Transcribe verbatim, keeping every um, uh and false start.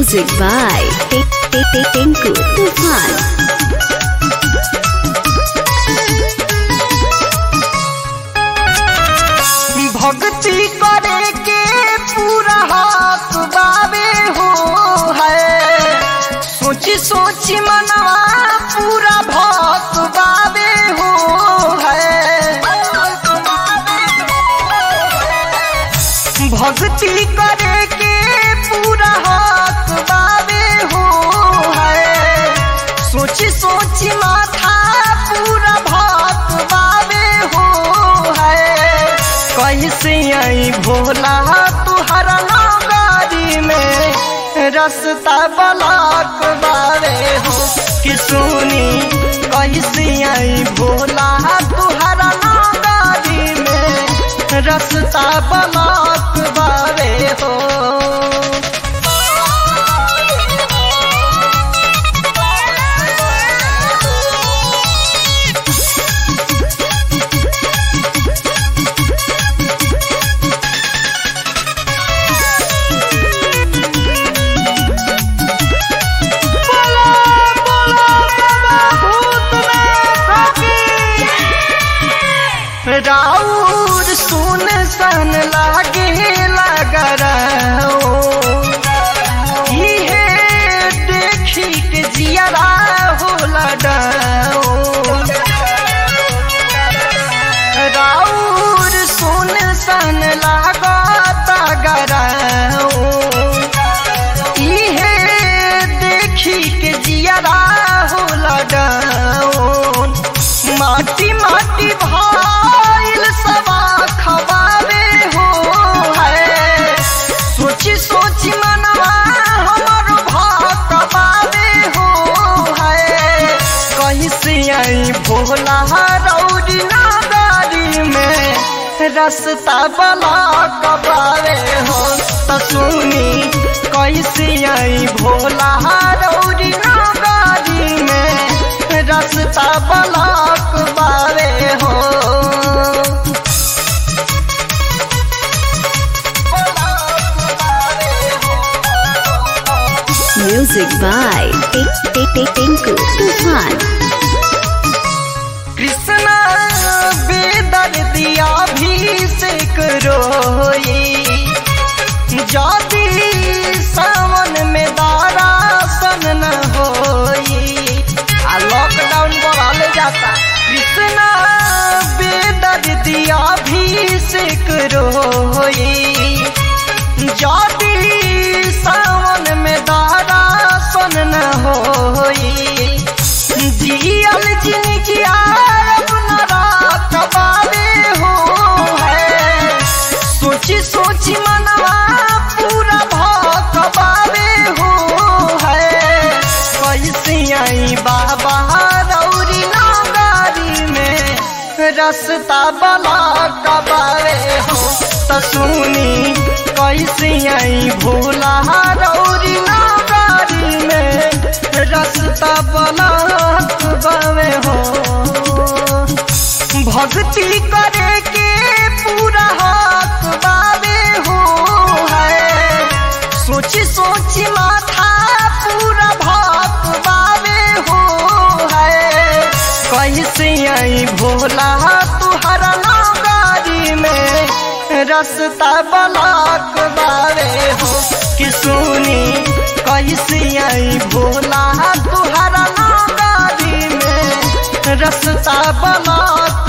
Music by Tinku Tufan. भक्ति करे के पूरा हक बाबे हो है, सोची सोची मनवा पूरा भक्त बाबे हो है। भक्ति करे के पूरा हक बाबे हो है, सोची सोची माथा पूरा भक्त बाबे हो है। कैसे आई भोला तुहरा नगारी में रास्ता ब्लॉक बारे हो कि सुनी। कैसे आई भोला तुहरा नगारी में रास्ता ब्लॉक बारे हो। राउर सुन सन लागे लगर ये देखी के जियरा हो लडाओ। राउर सुन सन लागत गराओ, ये देखी के जियरा हो लडाओ। माटी माटी भाईल सवा खबावे हो है, सोची सोची मनवा हमारो भाकबावे हो है। कैसे आई भोला रौरी नगारी में रास्ता ब्लॉक बावे हो त सुनी। कैसे आई भोला रौरी नगारी में रास्ता ब्लॉक बावे हो। Music by Tinku Tufan. Krishna बेदर्दिया अभिषेक रोई, जाति सावन में दारासन न होई। आ लॉकडाउन बढ़ल जाता। कृष्णा बेदर्दिया अभिषेक रोई, जाति सावन में दारासन न होई। जियल जिनकी आरब न रात बावे हो है, सोची सोची मनवा पूरा भक्त बावे हो है। कैसे आई बाबा रौरी नगारी में रास्ता ब्लॉक बावे हो त सुनी। कैसे आई भोला रौरी नगारी में रास्ता ब्लॉक बावे हो। भक्ति करे के पूरा हक बावे हो है, सोची सोची माथा पूरा भक्त बावे हो है। कैसे आई भोला तुहरा नगारी में रास्ता ब्लॉक बावे हो कि सुनी। कैसे आई भोला तुहरा नगारी में रास्ता ब्लॉक